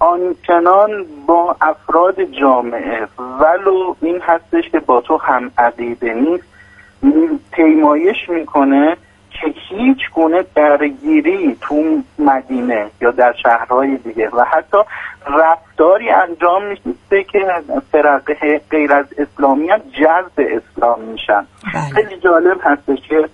آنچنان با افراد جامعه ولو این هستش که با تو هم عقیده نیست پیمایش میکنه که هیچ گونه درگیری تو مدینه یا در شهرهای دیگه و حتی رفتاری انجام میشه که فرق غیر از اسلامی هم جذب اسلام میشن. خیلی جالب هستش که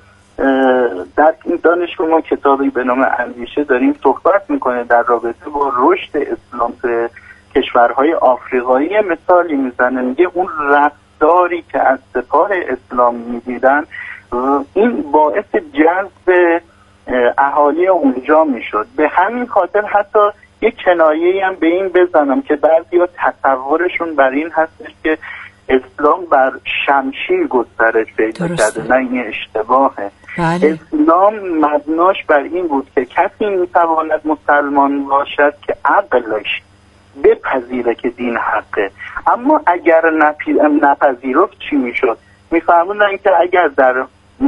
در این دانشگاه ما کتابی به نام اندیشه داریم صحبت میکنه در رابطه با رشد اسلام به کشورهای آفریقایی. مثالی میزنه، میگه اون رفتاری که از سپاه اسلام میدیدن این باعث جذب اهالی اونجا میشد. به همین خاطر حتی یک کنایه‌ای هم به این بزنم که بعضیا تصورشون بر این هستش که اسلام بر شمشیر گسترش پیدا کرده. نه، این اشتباهه. بله. اسلام مبناش بر این بود که کسی میتواند مسلمان باشد که عقلش بپذیره که دین حقه، اما اگر نپذیرفت چی میشد؟ میفرمودن که اگر در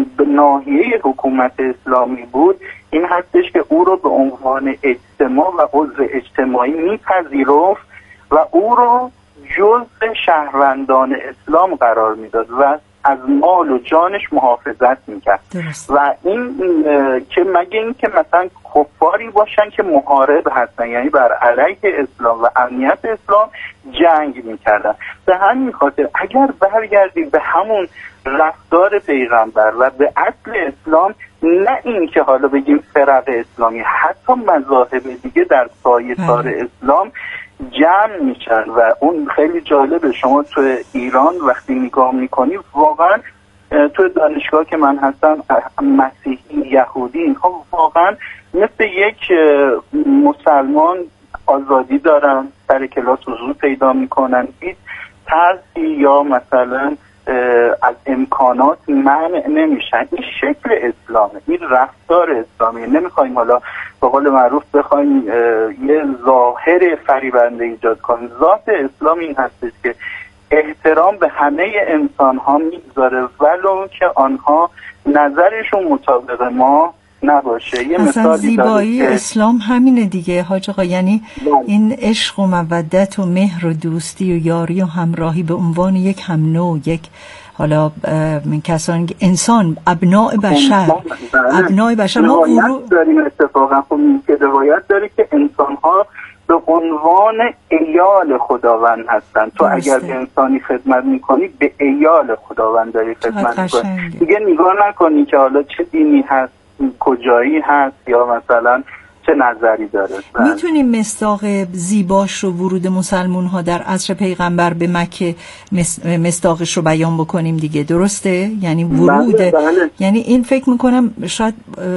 ناحیه حکومت اسلامی بود این هستش که او رو به عنوان اجتماع و عضو اجتماعی میپذیرفت و او رو جزء شهروندان اسلام قرار میداد و از مال و جانش محافظت میکرد. و این که مگه این که مثلا کفاری باشن که محارب هستن، یعنی بر علیه اسلام و امنیت اسلام جنگ میکردن. به همین خاطر اگر برگردیم به همون رفتار پیغمبر و به اصل اسلام، نه این که حالا بگیم فرق اسلامی، حتی مذاهب دیگه در سایه‌سار اسلام جمع میشن و اون خیلی جالبه. شما تو ایران وقتی نگاه میکنی واقعا تو دانشگاه که من هستم مسیحی یهودی اینها واقعا مثل یک مسلمان آزادی دارن، سر کلاس حضور پیدا میکنن، هیچ ترسی یا مثلا از امکانات منع نمیشن. این شکل اسلامه، این رفتار اسلامی. نمیخوایم حالا به قول معروف بخوایم یه ظاهر فریبنده ایجاد کنیم. ذات اسلام این هستش که احترام به همه انسان ها میگذاره ولو که آنها نظرشون مطابق ما نباشه. یه مثال زیبایی اسلام همینه دیگه حاج آقا، یعنی این عشق و مودت و مهر و دوستی و یاری و همراهی به عنوان یک هم نوع، یک حالا من کسانی که انسان ابناء بشر ابناء بشر ما داریم. اتفاقا خب که روایت داره که انسان ها به عنوان ایال خداوند هستن. تو اگر به انسانی خدمت میکنی به ایال خداوند داری خدمت میکنی. دیگه نگاه نکنی که حالا چه دینی هست، کجایی هست یا مثلا چه نظری داره. میتونیم مصداق زیباش رو ورود مسلمون ها در عصر پیغمبر به مکه مصداقش رو بیان بکنیم دیگه، درسته؟ یعنی ورود بله. یعنی این فکر میکنم شاید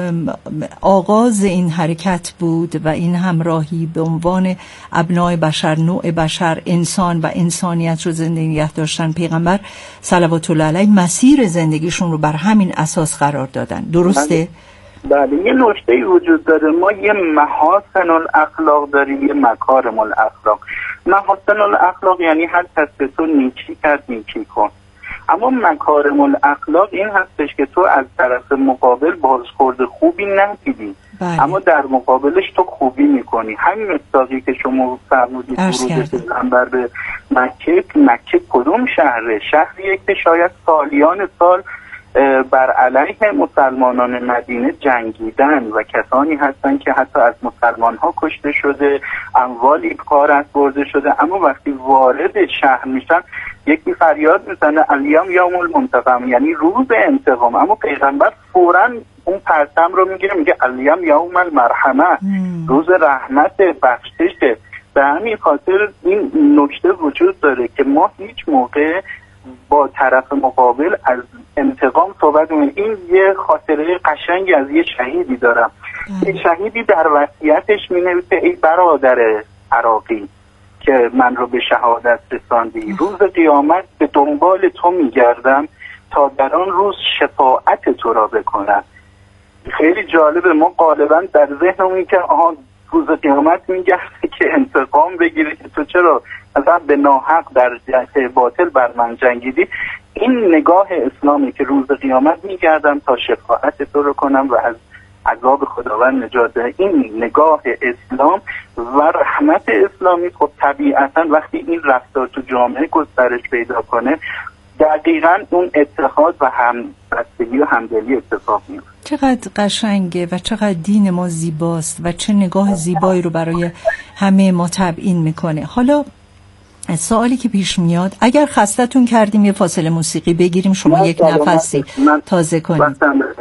آغاز این حرکت بود و این همراهی به عنوان ابنای بشر، نوع بشر، انسان و انسانیت رو زنده نگه داشتن. پیغمبر صلوات الله علیه مسیر زندگیشون رو بر همین اساس قرار دادن، درسته؟ بله. یه نکته‌ای وجود داره، ما یه محاسن الاخلاق داریم، یه مکارم الاخلاق. محاسن الاخلاق یعنی هر کس که تو نیکی کرد نیکی کن، اما مکارم الاخلاق این هستش که تو از طرف مقابل بازخورد خوبی ندیدی اما در مقابلش تو خوبی میکنی. همین مصداقی که شما فرمودید ورود پیغمبر به مکه کدوم شهره؟ شهریه که شاید سالیان سال بر علیه مسلمانان مدینه جنگیدن و کسانی هستن که حتی از مسلمان ها کشته شده، اموالی غارت برده شده، اما وقتی وارد شهر میشن یکی فریاد میزنه الیوم یوم المنتقم، یعنی روز انتقام، اما پیغمبر فوراً اون پرچم رو میگیره میگه الیوم یوم المرحمه، روز رحمت، بخشش. به همین خاطر این نکته وجود داره که ما هیچ موقع با طرف مقابل از انتقام صحبت نکنیم. این یه خاطره قشنگی از یه شهیدی دارم. یه شهیدی در وصیتش مینویسه ای برادر عراقی که من رو به شهادت رساندی، روز قیامت به دنبال تو میگردم تا در آن روز شفاعت تو را بکنم. خیلی جالبه. ما غالبا در ذهنمون که روز قیامت میگرده که انتقام بگیره که تو چرا مثلا به ناحق در جهت باطل بر من جنگیدی. این نگاه اسلامی که روز قیامت میگردم تا شفاعت تو رو کنم و از عذاب خداوند نجات ده. این نگاه اسلام و رحمت اسلامی. خب طبیعتا وقتی این رفتار تو جامعه گسترش پیدا کنه دقیقاً اون اتحاد و همبستگی و همدلی اتفاق میفته. چقدر قشنگه و چقدر دین ما زیباست و چه نگاه زیبایی رو برای همه ما تبیین میکنه. حالا سوالی که پیش میاد، اگر خستتون کردیم یه فاصله موسیقی بگیریم، شما یک نفسی تازه کنید.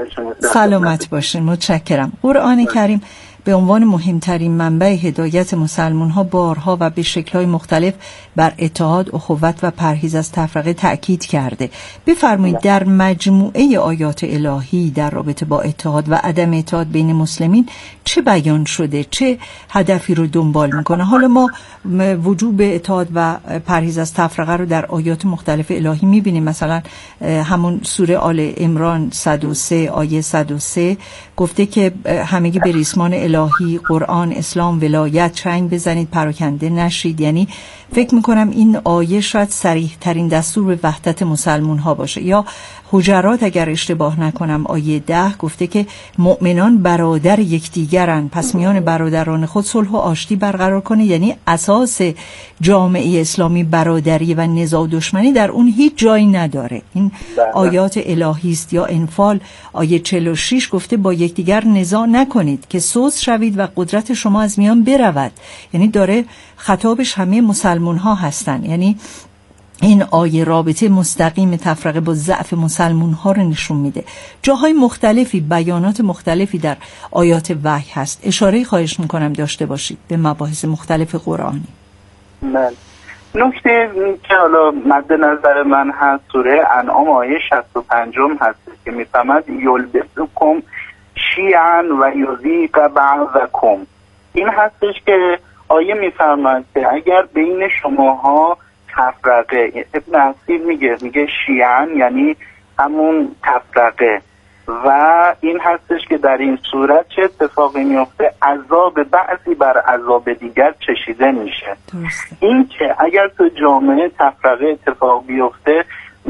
سلامت باشین. متشکرم. قرآن کریم به عنوان مهمترین منبع هدایت مسلمان ها بارها و به شکل‌های مختلف بر اتحاد، اخوت و پرهیز از تفرقه تأکید کرده. بفرمایید در مجموعه آیات الهی در رابطه با اتحاد و عدم اتحاد بین مسلمین چه بیان شده، چه هدفی رو دنبال میکنه؟ حالا ما وجوب اتحاد و پرهیز از تفرقه رو در آیات مختلف الهی میبینیم. مثلا همون سوره آل عمران 103 آیه 103 گفته که همگی به ریسمان الهی، قرآن، اسلام، ولایت چنگ بزنید پراکنده نشید. یعنی فکر میکنم این آیه شاید صریح ترین دستور به وحدت مسلمون ها باشه. یا حجرات اگر اشتباه نکنم آیه 10 گفته که مؤمنان برادر یکدیگرن، پس میان برادران خود صلح و آشتی برقرار کنه. یعنی اساس جامعه اسلامی برادری و نزاع و دشمنی در اون هیچ جایی نداره. این آیات الهی است. یا انفال آیه 46 گفته با یکدیگر نزاع نکنید که سوز شوید و قدرت شما از میان برود. یعنی داره خطابش همه مسلمان ها هستن. یعنی این آیه رابطه مستقیم تفرقه با ضعف مسلمان ها رو نشون میده. جاهای مختلفی، بیانات مختلفی در آیات وحی هست. اشاره خواهش میکنم داشته باشید به مباحث مختلف قرآنی. من نکته که حالا مد نظر من هست سوره انعام آیه 65 هست که میفهمد یلبسکم شیعا و یذیق بعضکم. این هستش که آیه میفرماید که اگر بین شماها تفرقه، ابن عسیر میگه شیعا یعنی همون تفرقه، و این هستش که در این صورت چه اتفاقی میفته؟ عذاب بعضی بر عذاب دیگر چشیده میشه. این که اگر تو جامعه تفرقه اتفاق بیفته،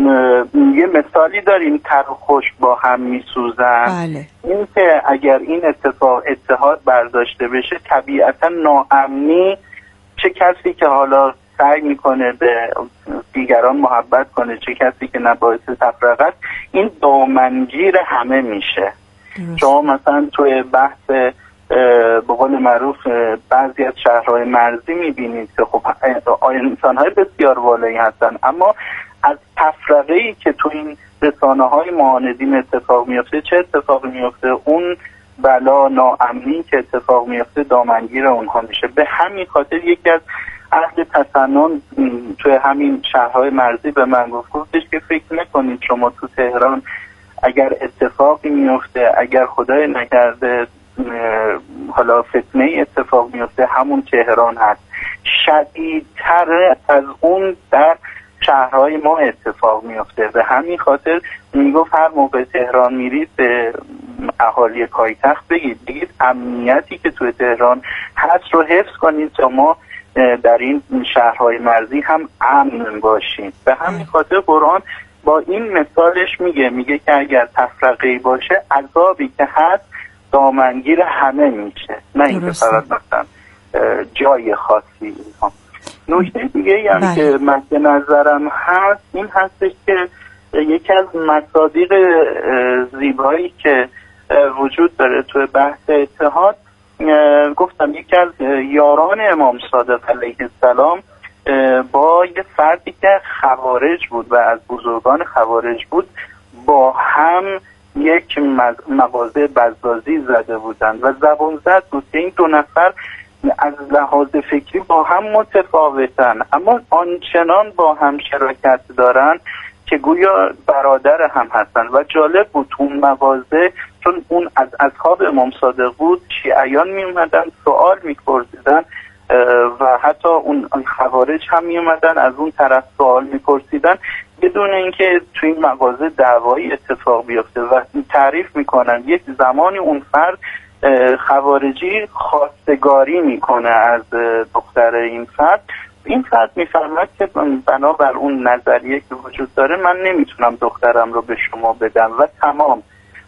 یه مثالی داریم تر و خشک با هم میسوزن. بله. این که اگر این اتحاد برداشته بشه طبیعتا ناامنی، چه کسی که حالا سعی میکنه به دیگران محبت کنه، چه کسی که نباعث تفرقه است، این دامنگیر همه میشه. شما مثلا توی بحث به قول معروف بعضی از شهرهای مرزی میبینید که خب انسانهای بسیار والایی هستن، اما از تفرقه‌ای که تو این رسانه‌های معاندین اتفاق میفته، چه اتفاقی میفته؟ اون بلا ناامنی که اتفاق میفته دامنگیر اونها میشه. به همین خاطر یکی از اهل تسنن توی همین شهرهای مرزی به من گفتش که فکر نکنید شما تو تهران اگر اتفاقی میفته، اگر خدای نکرده حالا فتنه اتفاق میفته، همون تهران هست. شدیدتر از اون در شهرهای ما اتفاق میفته. به همین خاطر میگفت هر موقع تهران میرید به اهالی پایتخت بگید امنیتی که توی تهران هست رو حفظ کنید تا ما در این شهرهای مرزی هم امن باشیم. به همین خاطر قرآن با این مثالش میگه که اگر تفرقه‌ای باشه عذابی که هست دامنگیر همه میشه، نه اینکه فقط مثلا جای خاصی. نکته دیگه هم که مد نظرم هست این هستش که یکی از مصادیق زیبایی که وجود داره توی بحث اتحاد، گفتم یکی از یاران امام صادق علیه السلام با یه فردی که خوارج بود و از بزرگان خوارج بود با هم یک مغازه بزازی زده بودند و زبان زد بود که این دو نفر از لحاظ فکری با هم متفاوتن اما آنچنان با هم شراکت دارن که گویا برادر هم هستن. و جالب بود اون مغازه، چون اون از اصحاب امام صادق بود، شیعیان می اومدن سوال می پرسیدن و حتی اون خوارج هم می اومدن از اون طرف سوال می پرسیدن بدون اینکه توی این مغازه دعوایی اتفاق بیفته. و تعریف میکنن یک زمانی اون فرد خوارجی خواستگاری میکنه از دختر این فرد. این فرد میفرماید که بنابر اون نظریه که وجود داره من نمیتونم دخترم رو به شما بدم و تمام.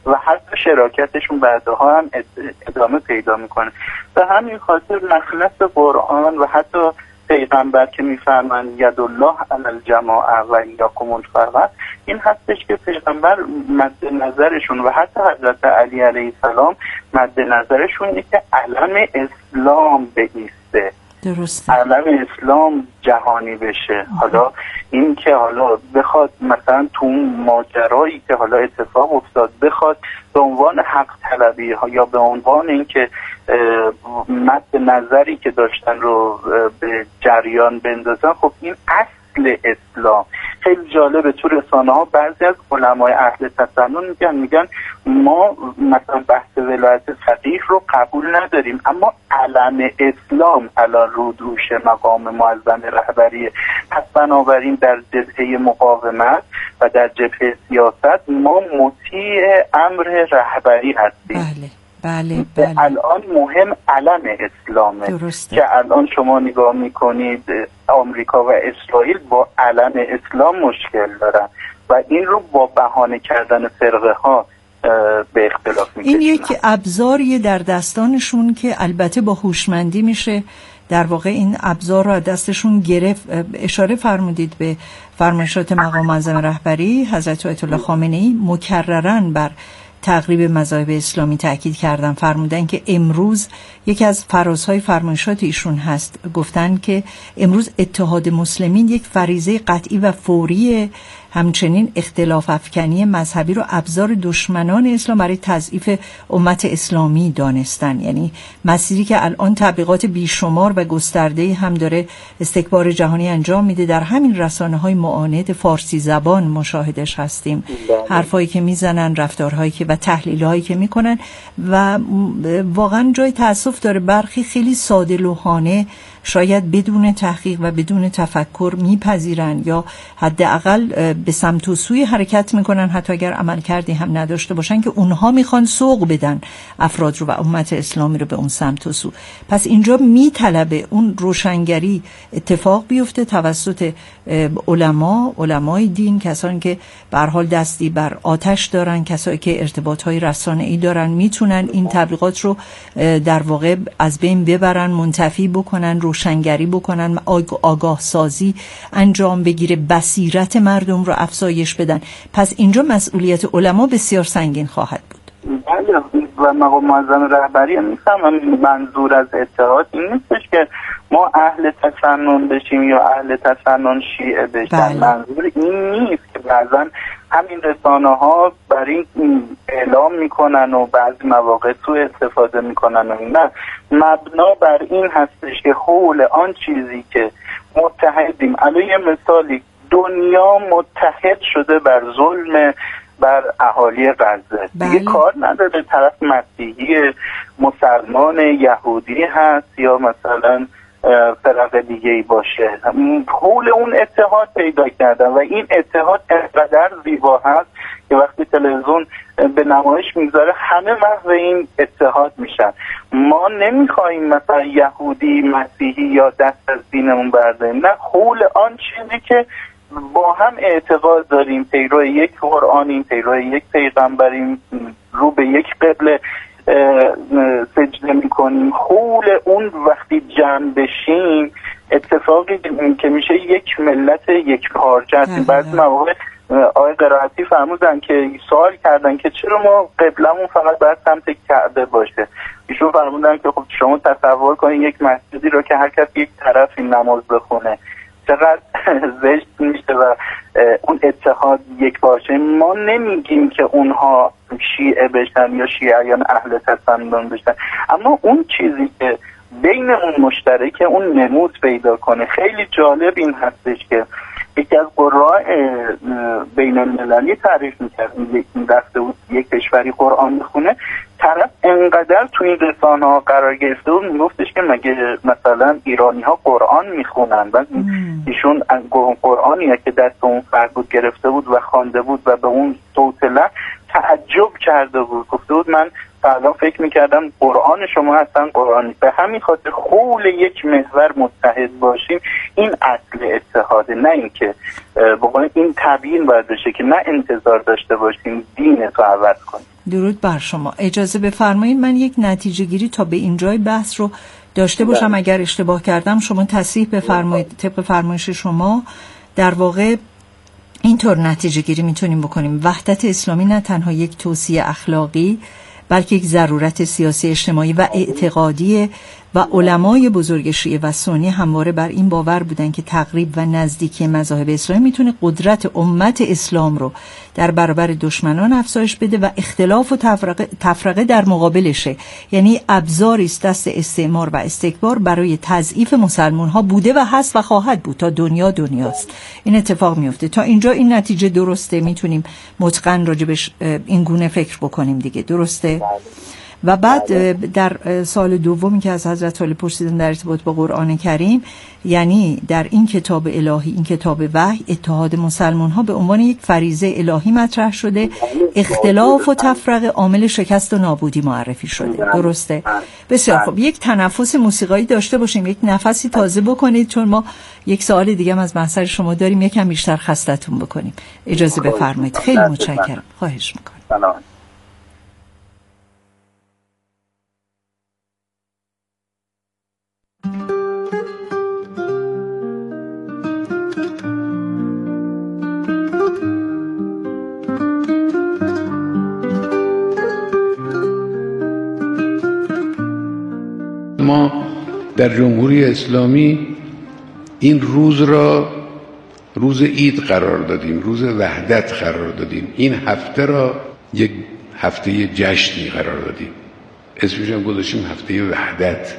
و حتی شراکتشون بعدها هم ادامه پیدا میکنه. به همین خاطر مخلص قرآن و حتی پیغمبر که میفرمایند ید الله علی الجماعه و ایاکم الفرقه، این هستش که پیغمبر مد نظرشون و حتی حضرت علی علیه السلام مد نظرشون اینه که علم اسلام بایسته، درسته، علم اسلام جهانی بشه. حالا این که حالا بخواد مثلا تو ماجرایی که حالا اتفاق افتاد بخواد به عنوان حق طلبی ها یا به عنوان اینکه مد نظری که داشتن رو به جریان بندازن، خب این اصل اسلام. خیلی جالبه تو رسانه ها بعضی از علمای اهل تسنن میگن ما مثلا بحث ولایت فقیه رو قبول نداریم، اما علم اسلام الان روش مقام معظم رهبریه، پس بنابراین در جبهه مقاومت و در جبهه سیاست ما مطیع امر رهبری هستیم. بله. الان مهم علم اسلامه. درسته. که الان شما نگاه میکنید آمریکا و اسرائیل با علم اسلام مشکل دارن و این رو با بهانه کردن فرقه ها به اختلاف میکشن. این یک ابزاریه در دستانشون که البته با هوشمندی میشه در واقع این ابزار رو از دستشون گرفت. اشاره فرمودید به فرمایشات مقام معظم رهبری حضرت آیت الله خامنه‌ای، مکرراً بر تقریب مذاهب اسلامی تاکید کردن، فرمودن که امروز یکی از فرازهای فرمایشات ایشون هست، گفتن که امروز اتحاد مسلمین یک فریضه قطعی و فوری، همچنین اختلاف افکنی مذهبی رو ابزار دشمنان اسلام برای تضعیف امت اسلامی دانستن. یعنی مسیری که الان تبلیغات بیشمار و گسترده هم داره استکبار جهانی انجام میده، در همین رسانه‌های معاند فارسی زبان مشاهدش هستیم. حرفایی که میزنن، رفتارهایی که و تحلیل‌هایی که میکنن و واقعا جای تأسف داره برخی خیلی ساده لوحانه شاید بدون تحقیق و بدون تفکر میپذیرن یا حداقل به سمت و سوی حرکت میکنن، حتی اگر عمل کردی هم نداشته باشن، که اونها میخوان سوق بدن افراد رو و امت اسلامی رو به اون سمت و سو. پس اینجا میطلبه اون روشنگری اتفاق بیفته توسط علمای دین، کسانی که به هر حال دستی بر آتش دارن، کسایی که ارتباطهای رسانه‌ای دارن، میتونن این تبلیغات رو در واقع از بین ببرن، منتفی بکنن، روشنگری بکنن، آگاه سازی انجام بگیره، بصیرت مردم رو افزایش بدن. پس اینجا مسئولیت علما بسیار سنگین خواهد بود. بله، و مقام معظم رهبری میفهمم منظور از اتحاد این نیستش که ما اهل تسنن بشیم یا اهل تسنن شیعه بشن. منظور این نیست که بعضا همین رسانه ها برای اعلام میکنن و بعضی مواقع سوء استفاده میکنن و نه، مبنا بر این هستش که حول آن چیزی که متحدیم. الان یه مثالی، دنیا متحد شده بر ظلم بر اهالی غزه. دیگه کار نداره طرف مسیحی، مسلمان، یهودی هست یا مثلا فرق دیگه ای باشه، حول اون اتحاد پیدا کردن و این اتحاد انقدر زیبا هست که وقتی تلویزیون به نمایش میگذاره همه محو این اتحاد میشن. ما نمیخوایم مثلا یهودی، مسیحی یا دست از دینمون برداریم، نه، حول آن چیزی که با هم اعتقاد داریم، پیرو یک قرآنیم، پیرو یک پیغمبریم، رو به یک قبله سجده میکنیم، حول اون وقتی جمع بشیم اتفاقی که میشه یک ملت یک پارچه هستیم. بعضی مواقع آقای قرائتی فرمودن که سوال کردن که چرا ما قبلمون فقط باید سمت کعبه باشه. ایشون فرمودن که خب شما تصور کنید یک مسجدی رو که هر کس یک طرفی نماز بخونه چقدر زشت میشه و اون اتحاد یک باشه. ما نمیگیم که اونها شیعه بشن یا شیعیان اهل تسنن بشن، اما اون چیزی که بینمون مشترکه اون نمود پیدا کنه. خیلی جالب این هستش که یکی از قراء بین المللی تعریف میکرد، رفته بود یک کشوری قرآن بخونه، طرف انقدر تو این رسانه ها قرار گرفته بود میگفتش که مگه مثلا ایرانی ها قرآن میخونن؟ و ایشون قرآنیه که دست اون فرد بود گرفته بود و خوانده بود و به اون صوت لحن تعجب کرده بود، گفته بود من فعلا فکر میکردم قرآن شما هستن قرآنی. به همین خاطر حول یک محور متحد باشیم، این اصل اتحاده، نه اینکه بقول این تبیین باید بشه که نه انتظار داشته باشیم دین تو عوض کنیم. درود بر شما. اجازه بفرمایید من یک نتیجه گیری تا به اینجای بحث رو داشته باشم. اگر اشتباه کردم شما تصحیح بفرمایید. طبق فرمایش شما در واقع اینطور نتیجه گیری میتونیم بکنیم: وحدت اسلامی نه تنها یک توصیه اخلاقی بلکه یک ضرورت سیاسی، اجتماعی و اعتقادی و علمای بزرگ شیعه و سنی همواره بر این باور بودن که تقریب و نزدیکی مذاهب اسلامی میتونه قدرت امت اسلام رو در برابر دشمنان افزایش بده و اختلاف و تفرقه در مقابلشه. یعنی ابزاری است دست استعمار و استکبار برای تضعیف مسلمان ها بوده و هست و خواهد بود تا دنیاست. این اتفاق میفته. تا اینجا این نتیجه درسته؟ میتونیم متقن راجبش این گونه فکر بکنیم دیگه، درسته؟ و بعد در سال دومی که از حضرت علی پرسیدن در ارتباط با قرآن کریم، یعنی در این کتاب الهی، این کتاب وحی، اتحاد مسلمان ها به عنوان یک فریضه الهی مطرح شده، اختلاف و تفرقه عامل شکست و نابودی معرفی شده، درسته؟ بسیار خب، یک تنفس موسیقایی داشته باشیم، یک نفسی تازه بکنید، چون ما یک سوال دیگه هم از محضر شما داریم، یکم بیشتر خستتون بکنیم. اجازه بفرمایید. خیلی متشکرم. خواهش میکنم. ما در جمهوری اسلامی این روز را روز عید قرار دادیم، روز وحدت قرار دادیم. این هفته را یک هفته جشنی قرار دادیم، اسمش هم گذاشتیم هفته وحدت.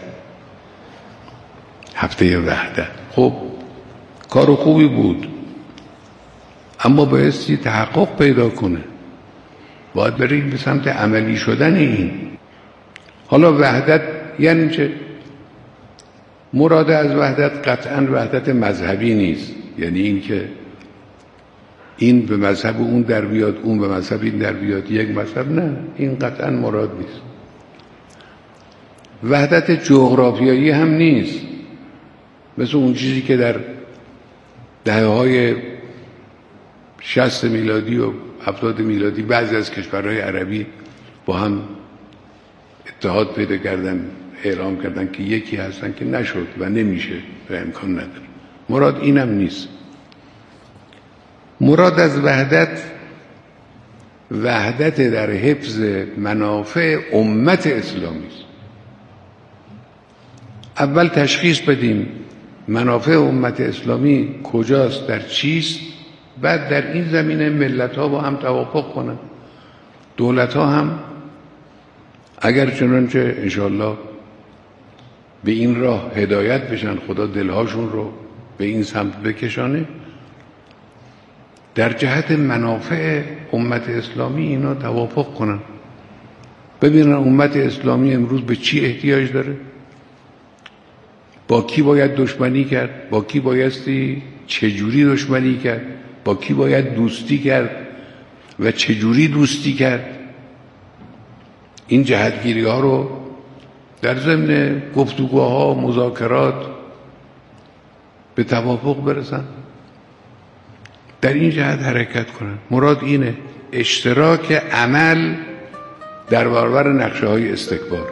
هفته وحدت خب کار خوبی بود، اما بایستی تحقق پیدا کنه، باید بریم به سمت عملی شدن این. حالا وحدت یعنی چه؟ مراد از وحدت قطعا وحدت مذهبی نیست، یعنی این که این به مذهب اون در بیاد، اون به مذهب این در بیاد، یک مذهب، نه، این قطعا مراد نیست. وحدت جغرافیایی هم نیست، مثل اون چیزی که در دهه‌های 60 میلادی و 70 میلادی بعضی از کشورهای عربی با هم اتحاد پیدا کردن، اعلام کردن که یکی هستن، که نشد و نمیشه و امکان نداره. مراد اینم نیست. مراد از وحدت در حفظ منافع امت اسلامی است. اول تشخیص بدیم منافع امت اسلامی کجاست، در چیست، بعد در این زمینه ملت ها با هم توافق کنن. دولت ها هم اگر چنانچه انشاءالله به این راه هدایت بشن، خدا دلهاشون رو به این سمت بکشانه، در جهت منافع امت اسلامی اینا توافق کنن، ببینن امت اسلامی امروز به چی احتیاج داره، با کی باید دشمنی کرد، با کی بایستی چجوری دشمنی کرد، با کی باید دوستی کرد و چجوری دوستی کرد. این جهتگیری ها رو در ضمن گفتگوها، مذاکرات به توافق برسن، در این جهت حرکت کنن. مراد اینه، اشتراک عمل در برابر نقشه های استکبار.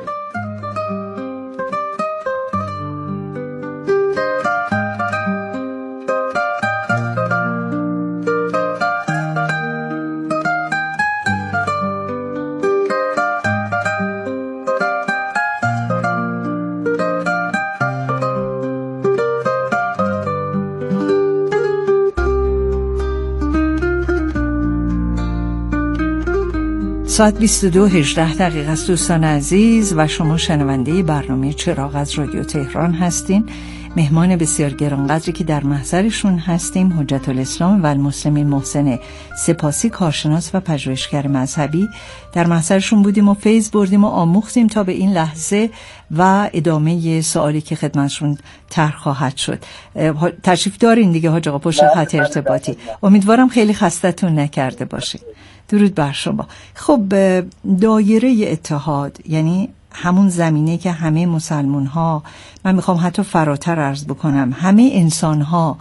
ساعت 22:18 است دوستان عزیز و شما شنونده برنامه چراغ از رادیو تهران هستین. مهمان بسیار گرانقدری که در محضرشون هستیم حجت الاسلام و المسلمین محسن سپاسی، کارشناس و پژوهشگر مذهبی. در محضرشون بودیم و فیض بردیم و آموختیم تا به این لحظه و ادامه سوالی که خدمتشون طرح خواهد شد. تشریف دارین دیگه حاج آقا پشت خط ارتباطی. امیدوارم خیلی خستتون نکرده باشه. درود بر شما. خب دایره اتحاد یعنی همون زمینه که همه مسلمان ها، من میخوام حتی فراتر عرض بکنم، همه انسان ها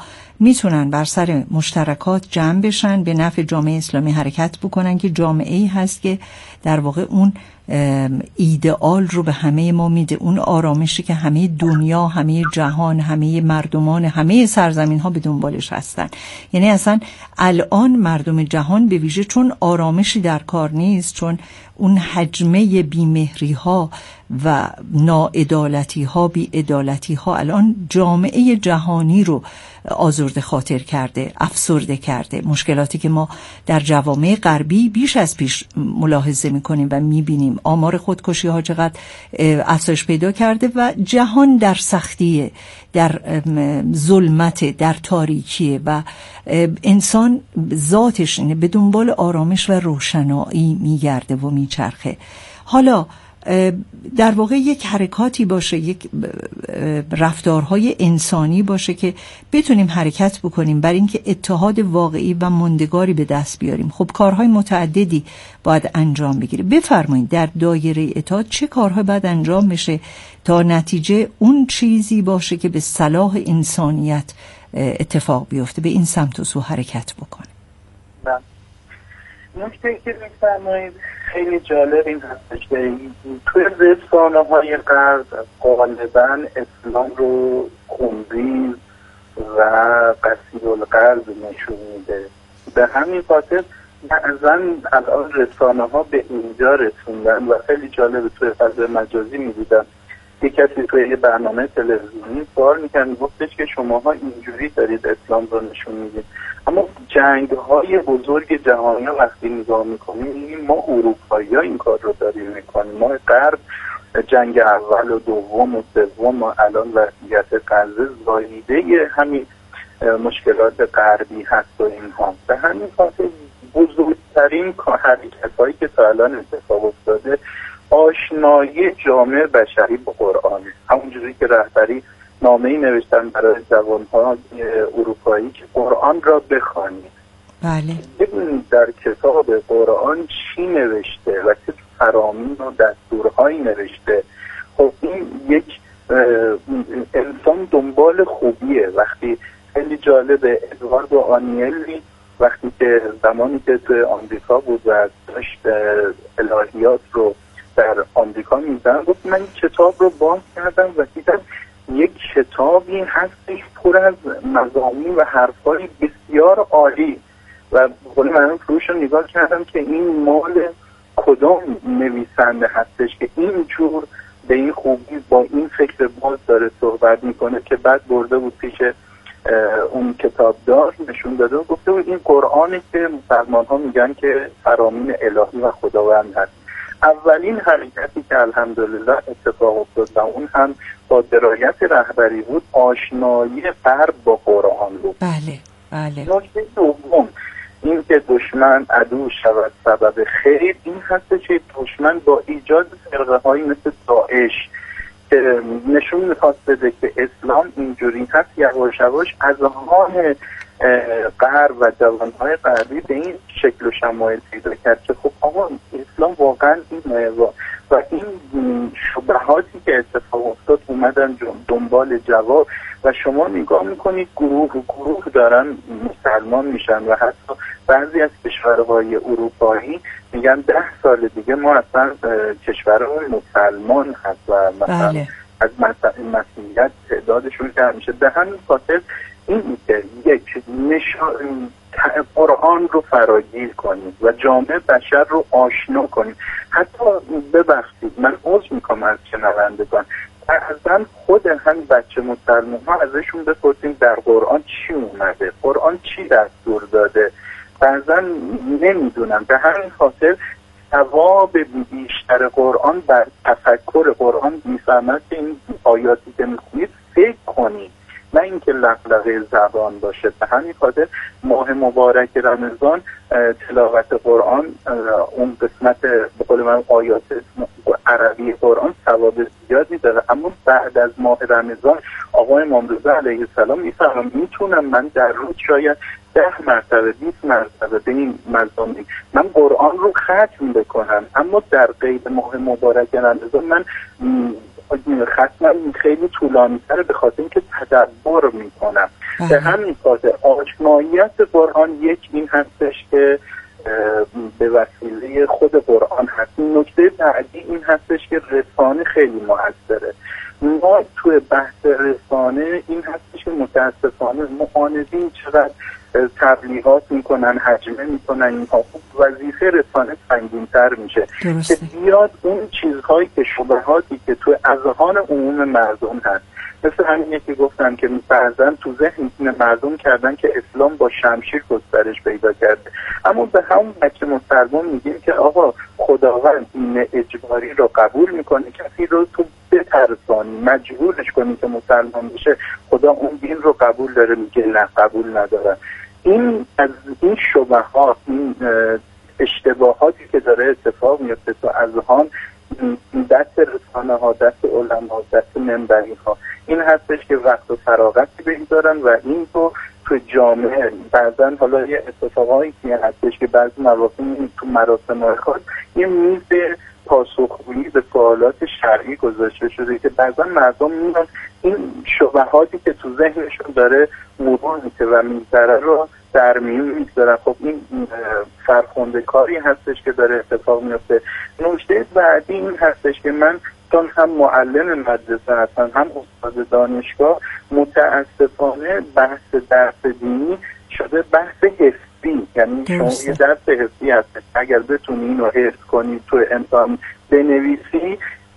میتونن بر سر مشترکات جمع بشن، به نفع جامعه اسلامی حرکت بکنن که جامعه‌ای هست که در واقع اون ایدئال رو به همه ما میده، اون آرامشی که همه دنیا، همه جهان، همه مردمان، همه سرزمین ها به دنبالش هستن. یعنی اصلا الان مردم جهان به ویژه چون آرامشی در کار نیست، چون اون حجمه بیمهری ها و ناعدالتی ها، بی‌عدالتی ها الان جامعه جهانی رو آزرده خاطر کرده، افسرده کرده. مشکلاتی که ما در جوامع غربی بیش از پیش ملاحظه میکنیم و میبینیم، آمار خودکشی ها چقدر افزایش پیدا کرده و جهان در سختیه، در ظلمت، در تاریکیه و انسان ذاتش اینه به دنبال آرامش و روشنایی میگرده و میچرخه. حالا در واقع یک حرکاتی باشه، یک رفتارهای انسانی باشه که بتونیم حرکت بکنیم برای اینکه اتحاد واقعی و ماندگاری به دست بیاریم. خب کارهای متعددی باید انجام بگیره. بفرمایید در دایره اتحاد چه کارهای باید انجام بشه تا نتیجه اون چیزی باشه که به صلاح انسانیت اتفاق بیفته، به این سمت و سو حرکت بکنه؟ نکته که می‌فرمایید خیلی جالب این هستش که توی رسانه‌های غرب غالباً اسلام رو خونریز و قصیرالقلب نشون میده. به همین خاطر بعضاً الان رسانه‌ها به اینجا رسوندن و خیلی جالب توی فضای مجازی می‌دیدم یه کسی توی یه برنامه تلویزیونی سوال می‌کرد، گفتش که شماها اینجوری دارید اسلام رو نشون میدید، اما جنگ‌های بزرگ جهانی وقتی نگاه می‌کنیم ما اروپایی‌ها این کار رو داریم می‌کنیم. ما غرب جنگ اول و دوم و سوم و الان وضعیت غزه زاییده همین مشکلات غربی هست و اینها. به همین خاطر بزرگترین حرکت‌هایی که تا الان اتفاق افتاده آشنایی جامعه بشری با قرآن، همونجوری که رهبری نامه‌ای نوشتن برای جوان‌ها اروپایی که قرآن را بخوانید. بله. ببینید در کتاب قرآن چی نوشته و چه فرامین و دستورهایی نوشته. خب این یک انسان دنبال خوبیه. وقتی خیلی جالبه ادواردو آنیلی وقتی که زمانی که توی آمریکا بود و داشت الهیات رو در آمریکا می‌دن، گفت من کتاب رو باز کردم و دیدم یک کتابی هستش پر از مضامین و حرفای بسیار عالی و خود من روش رو نگاه کردم که این مال کدام نویسنده هستش که اینجور به این خوبی با این فکر باز داره صحبت میکنه، که بعد برده بود پیش اون کتابدار نشون داده و گفته بود این قرآنی که مسلمان ها میگن که فرامین الهی و خداوند هست. اولین حرکتی که الحمدلله اتفاق افتاد و اون هم با درایت رهبری بود، آشنایی غرب با قرآن بود. بله بله. نکته دوم این که دشمن عدو شود سبب خیر، این هست که دشمن با ایجاد فرقه هایی مثل داعش که نشون میخواست بده که اسلام اینجوری هست، یواش یواش از آن غرب و جوانهای غربی به این شکل و شمایل پیدا کرد که خب آقا اسلام واقعا اینه و این شبهاتی که اتفاق افتاد اومدن دنبال جواب و شما نگاه میکنید گروه دارن مسلمان میشن و حتی بعضی از کشورهای اروپایی میگن 10 سال دیگه ما اصلا کشورهای مسلمان هست و مثلا بله. از مسیحیت تعدادشون کم میشه. به همین خاطر این که یک قرآن رو فراگیر کنید و جامعه بشر رو آشنا کنید. حتی ببخشید من عذر میکنم از شنوندگان، بعضا خود هم بچه مسلمان ها ازشون بپرسیم در قرآن چی اومده، قرآن چی دستور داده، بعضا نمیدونم. به همین خاطر ثواب بیشتر قرآن بر تفکر قرآن میفهمد که این آیاتی که میخونید فکر کنید، نه اینکه لغلغه زبان باشه. به همین خاطر ماه مبارک رمضان تلاوت قرآن، اون قسمت به قول من آیات عربی قرآن ثواب زیادی داره. اما بعد از ماه رمضان آقای امام رضا علیه السلام میفهمم میتونم من در روز شاید 10 مرتبه 20 مرتبه به این مضامین من قرآن رو ختم بکنم، اما در قید ماه مبارک رمضان من ختمم خیلی طولانی تره به خاطر اینکه تدبر میکنم. به همین خاطر آشناییت قرآن یک این هستش که به وسیله خود قرآن هست. نکته بعدی این هستش که رسانه خیلی موثره. ما توی بحث رسانه این هستش که متاسفانه معاندین چقدر تبلیغات میکنن، هجمه میکنن، اینها وظیفه رسانه سنگین‌تر میشه که بیاد اون چیزهایی که شبهاتی که توی اذهان عموم مردم هست، مثل همینه که گفتن که بعضن تو ذهن مردم کردن که اسلام با شمشیر گسترش پیدا کرده، اما به همون بچه مسلمان میگیم که آقا خداوند این اجباری رو قبول میکنه، کسی رو تو بترسانی مجبورش کنی که مسلمان بشه، خدا اون دین رو قبول داره؟ میگه نه قبول نداره. این از این شبهات، این اشتباهاتی که داره اتفاق میفته تو اذهان، دست رسانه ها، دست علما، دست منبری ها، این هستش که وقت و فراغتی بگذارن و این رو تو جامعه بعضن حالا یه اتفاقایی که هستش که بعضی مواقع تو مراسم خاص یه میز پاسخگویی به سوالات شرعی گذاشته شده که بعضا مردم میان این شبهاتی که تو ذهنشون داره مرور میشه و میذاره رو در میون میگذارن. خب این فرخنده کاری هستش که داره اتفاق میفته. نکته بعدی این هستش که من چون هم معلم مدرسه هستم هم استاد دانشگاه، متاسفانه بحث درس دینی شده بحث حفظی، یعنی شما یه درس حفظی هست، اگر بتونی اینو حفظ کنی تو امتحان بنویسی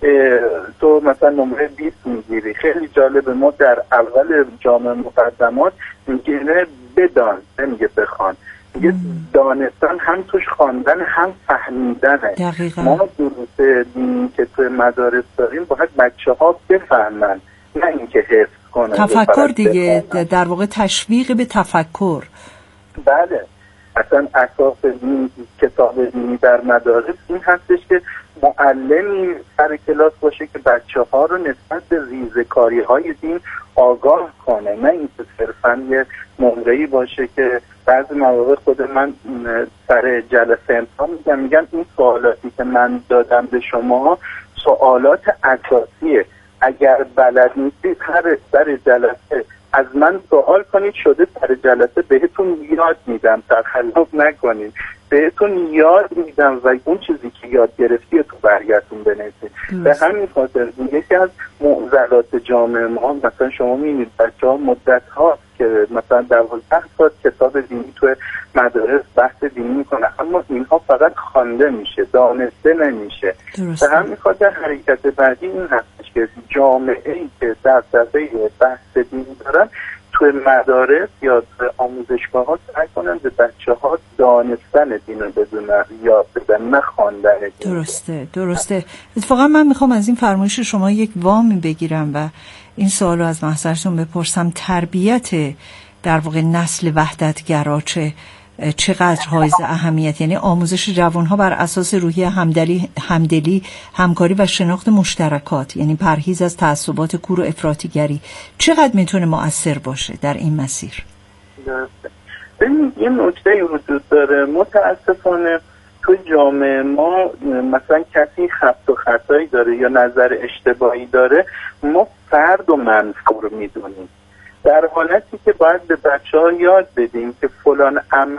تو مثلا نمره 20 میگیری. خیلی جالبه، ما در اول جامعه مقدمات میگه بدان، نمیگه بخوان، میگه دانستن هم توش خواندن هم فهمیدنه. ما دروس دینی که تو مدارس داریم باید بچه ها بفهمن، نه اینکه حفظ کنن. تفکر دیگه، در واقع تشویق به تفکر. بله، اصلا اساس دین، کتاب دینی در مدارس این هستش که معلمی سر کلاس باشه که بچه ها رو نسبت به ریزکاری های دین آگاه کنه، نه اینکه صرفا یه نمره‌ای باشه که بعضی مواقع خود من سر جلسه امتحان میگم این سوالاتی که من دادم به شما سوالات اساسیه، اگر بلد نیستید هر سر جلسه از من سوال کنید، شده سر جلسه بهتون یاد میدم، تخلف نکنید، بهتون یاد میدم و اون چیزی که یاد گرفتی تو برگتون بنویسید. به همین خاطر یکی از معضلات جامعه ما، مثلا شما میبینید بچه‌ها مدت ها که مثلا 12 سال کتاب دینی تو مدارس بحث دینی میکنه، اما اینها فقط خوانده میشه، دانسته نمیشه. به همین خاطر حرکت بعدی این هستش که جامعه‌ای که دغدغه بحث دینی دارن تو مدارس یا آموزشگاه ها سعی کنن به بچه ها دانستن دین رو بدونن، یاد بدن، نه خواندن دین. درسته. اتفاقا من میخوام از این فرمایش شما یک وامی بگیرم و این سوال رو از محضرتون بپرسم. تربیت در واقع نسل وحدتگرا چقدر حائز اهمیت، یعنی آموزش جوانها بر اساس روحیه همدلی، همکاری و شناخت مشترکات، یعنی پرهیز از تعصبات کور و افراطیگری، چقدر میتونه مؤثر باشه در این مسیر؟ درسته. ببینید یه نکته وجود داره، متاسفانه تو جامعه ما مثلا کسی خط و خطایی داره یا نظر اشتباهی داره، ما فرد و منفور میدونیم، در حالتی که باید به بچه‌ها یاد بدیم که فلان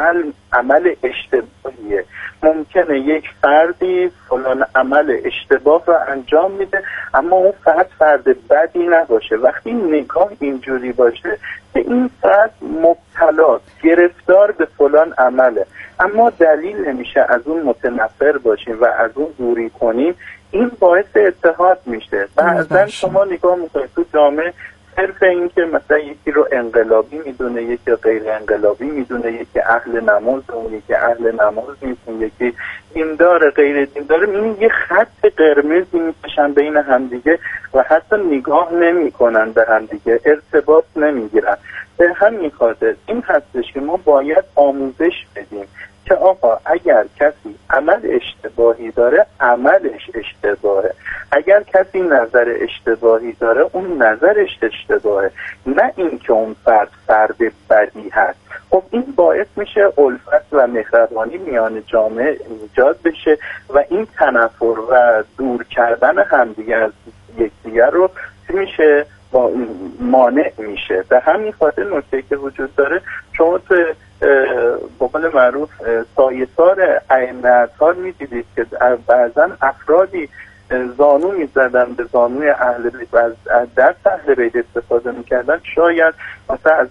عمل اشتباهیه. ممکنه یک فردی فلان عمل اشتباه رو انجام میده اما اون فرد بدی نباشه. وقتی نگاه اینجوری باشه که این فرد مبتلا، گرفتار به فلان عمله، اما دلیل نمیشه از اون متنفر باشیم و از اون دوری کنیم، این باعث اتحاد میشه. بعضا شما نگاه میکنید تو جامعه صرف این که مثلا یکی رو انقلابی میدونه، یکی غیر انقلابی میدونه، یکی اهل نماز اون یکی اهل نماز نیست، یکی دیندار غیر دیندار، این یه خط قرمزی میکشن بین همدیگه و حتی نگاه نمیکنن به همدیگه، ارتباط نمیگیرن. به همین خاطر این هستش که ما باید آموزش بدیم که آقا اگر کسی عمل اشتباهی داره عملش اشتباهه، اگر کسی نظر اشتباهی داره اون نظرش اشتباهه، نه اینکه اون فرد بدی هست. خب این باعث میشه الفت و مهربانی میان جامعه ایجاد بشه و این تنفر و دور کردن همدیگه از یکدیگر رو میشه با مانع میشه. به همین خاطر نکته که وجود داره، شما تو به قول معروف سایه‌سار ائمه اطهار می‌دیدید که بعضا افرادی زانو می‌زدن به زانوی اهل بیت و از دست اهل بیت استفاده می‌کردن، شاید مثلا از